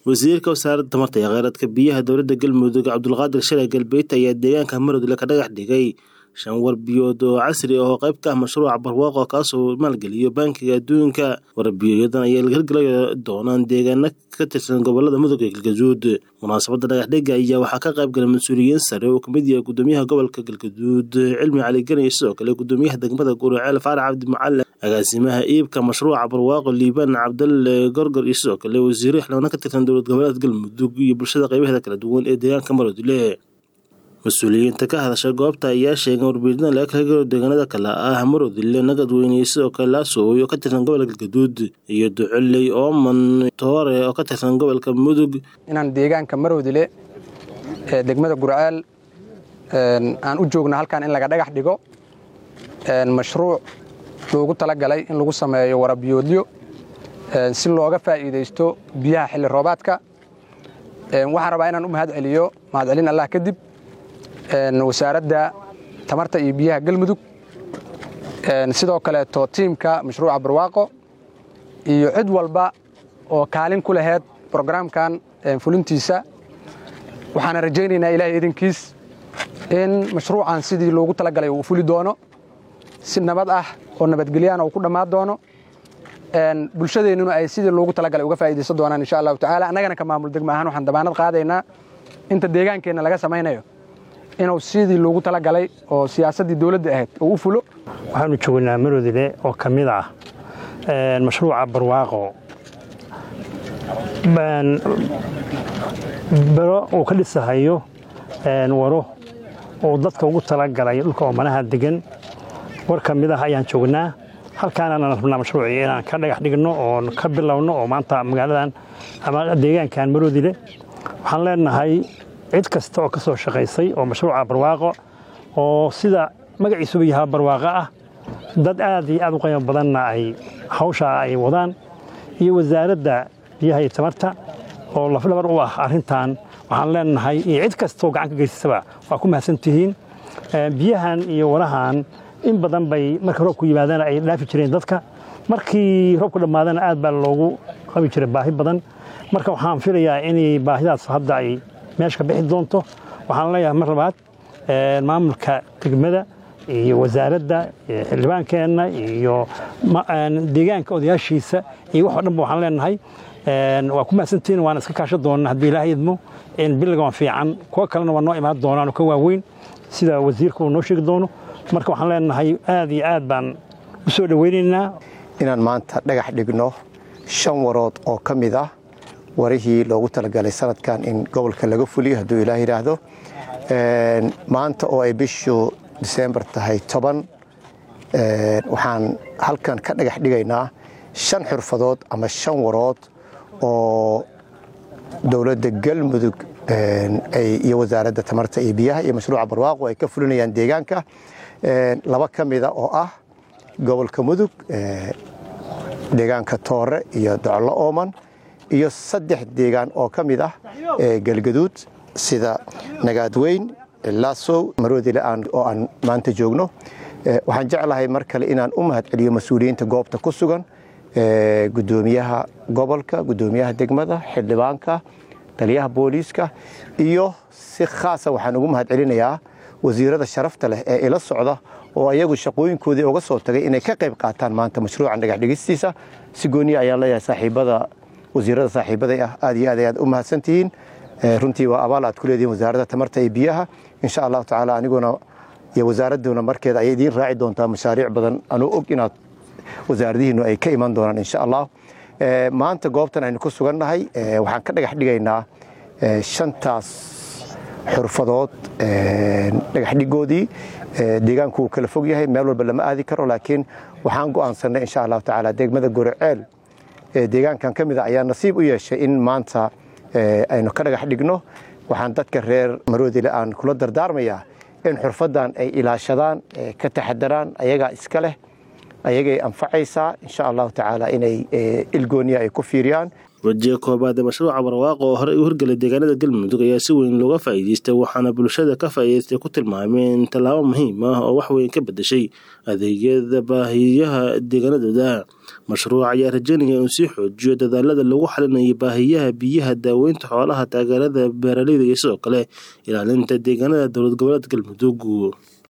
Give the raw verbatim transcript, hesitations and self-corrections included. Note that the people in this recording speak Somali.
wasiirka wasaaradda tamarta iyo kheyraadka biyaha dowladda Galmudug Cabdulqaadir Shalay Galbeed ayaa deegaanka Maroodile ka dhagax dhigay shan warbiyood oo casri ah oo qayb ka ah mashruuca barwaaqo kaas oo maalgeliyo bankiga adduunka. Warbiyoyadan ayaa laga hirgelin doonaan deegaano ka tirsan gobolada Mudug iyo Galgaduud. Munaasabadda dhagax dhigga ayaa waxaa ka qayb galay mas'uuliyiin sare oo kamid yahay gudoomiyaha gobolka Galgaduud Cilmi Cali Gani, sidoo kale gudoomiyaha degmada Guraceel Faarax Cabdi Macalin, agaasimaha iibka mashruuca barwaaqo Liibaan Cabdalle Gorgor, iyo sidoo kale wasiir xildhibaan ka tirsan dowlad goboleedka Galmudug iyo bulshada qaybaheeda kala duwan ee deegaanka Maroodile. Mas'uuliyiinta ka hadashay goobta ayaa sheegay warbiyoyadan laga kala helo deegaanada kale ah Maroodile, Nagadweyne, iyo sidoo kale Laasoow oo ka tirsan gobolka Galgaduud, iyo Duculey Ooman Toore oo ka tirsan gobolka Mudug. Inaan deegaanka Maroodile ee degmada Guraceel aan u joogno halkaan in laga dhagax dhigo mashruuc loogu talagalay in lagu sameeyo warabiyoodyo si looga faa'iideysto biyaha xilli roobaadka. Waxaan rabaa inaan u mahad celiyo mahad celin Allah kadib wasaaradda tamarta iyo biyaha Galmudug, sidoo kale to tiimka mashruuca barwaaqo iyo cid walba oo kaalin ku lahayd programkan fulintiisa. Waxaan rajaynaynaa Ilaahay idinkiis in mashruucan sidii loogu talagalay uu fuli doono si nabad ah oo nabadgelyo ah ku dhamaan doono, een bulshadeennuna ay sidii loogu talagalay uga faa'iideysan doonaan insha Allah ta'ala. Annagana ka maamul degmo ahaan waxaan damaanad qaadaynaa inta deegaankeena laga samaynayo inuu sidii loogu talagalay oo siyaasadii dawladda ahayd oo u fulo. Waxaanu joognaa Maroodile oo kamid ah een mashruuca barwaaqo baan baro oo ka dhisahayo een waro oo dadka ugu talagalay dhulka oomanaha degan. war kamid ah ayaan joognaa halkaan aan rabnaa mashruuci inaan ka dhagax dhigno oo ka bilowno oo maanta magaaladan ama deegaankan Maroodile waxaan leenahay cid kasta oo ka soo shaqeysay oo mashruuca barwaaqo oo sida magaciisu yahay barwaaqo ah dad aad iyo aad u qiimo badan ay hawsha ay wadaan, iyo wasaaradda biyaha iyo tamarta oo lafdhabar u ah arrintan. waxaan leenahay cid kasta oo gacan ka geysataba waa ku mahadsantihiin. biyahan iyo warahan in badan bay marka roobku yimaadaan ay dhaafi jireen dadka, markii roobku dhamaadana aad baa loogu qabi jiray baahi badan. marka waxaan filayaa in baahidaas hadda ay meesha ka bixi doonto. waxaan leeyahay mar labaad maamulka degmada iyo wasaaradda xildhibaankeena iyo deegaanka odayaashiisa iyo wax dhan waxaan leenahay waa ku mahadsantihiin. waan iska kaashan doonaa haddii Ilaahay idmo in billigan fiican kuwa kalena waa noo imaan doonaan oo ka waaweyn sida wasiirku noo sheegi doono. marka waxaan leenahay aad iyo aad baan u soo dhaweynaynaa inaan maanta dhagax dhigno shan warood oo ka mid ah warihii loogu talagalay sanadkan in gobolka laga fuliyo hadduu Ilaahay yiraahdo. maanta oo ay bishu December tahay toban waxaan halkan ka dhagax dhigaynaa shan xirfadood ama shan warood oo dowladda Galmudug ay iyo wasaaradda tamarta iyo biyaha iyo mashruuca barwaaqo ay ka fulinayaan deegaanka. laba kamida oo ah gobolka Mudug deegaanka Toore iyo Doclo Ooman, iyo saddex deegaan oo kamid ah Galgaduud sida Nagadweyne, Laasoow, Maroodile oo aan maanta joogno. waxaan jeclahay mar kale inaan u mahad celiyo mas'uuliyiinta goobta ku sugan, gudoomiyaha gobolka, gudoomiyaha degmada, xildhibaanka, taliyaha booliiska, iyo si khaas ah waxaan ugu mahad celinayaa wasiirada sharafta leh ee ila socda oo ayagu shaqooyinkoodii uga soo tagay inay ka qayb qaataan maanta mashruucan dhagax dhigistiisa. si gooni ayaan leeyahay saaxiibada wasiirada saaxiibada ah aad iyo aad ayaad u mahadsantihiin. runtii waa abaal aad ku leedihiin wasaaradda tamarta iyo biyaha. insha Allah ta'ala aniguna iyo wasaaraduna markeeda ay idin raaci doontaa mashaariic badan anoo og inaad wasaaradihiinu ay ka iman doonaan insha Allah. maanta goobtan aynu ku sugannahay waxaan ka dhagax dhigaynaa shantaas xirfadood dhagax dhigoodii. deegaanku wuu kala fog yahay, meel walba lama aadi karo, laakiin waxaan go'aansanay insha Allah ta'ala degmada Guraceel deegaankan kamid ah ayaa nasiib u yeeshay in maanta aynu ka dhagax dhigno. waxaan dadka reer Maroodile aan kula dardaarmayaa in xirfadan ay ilaashadaan, ka taxadaraan, ayaga iska leh, ayagay anfacaysaa insha Allah ta'ala inay ilgooniya ay ku fiiriyaan. wajiga koobaad ee mashruuca barwaaqo oo horey u hirgelay deegaanada galmudug ayaa si weyn looga faa'iidaystay waxaana bulshada ka faa'iidaystay ku tilmaameen tallaabo muhiim ah oo wax weyn ka bedeshay adeegyada baahiyaha deegaanadooda. mashruuca ayaa rajaynaya inuu sii xoojiyo dadaalada lagu xalinayo baahiyaha biyaha, daaweynta xoolaha, taageerada beeraleyda iyo sidoo kale ilaalinta deegaanada dowlad goboleedka Galmudug.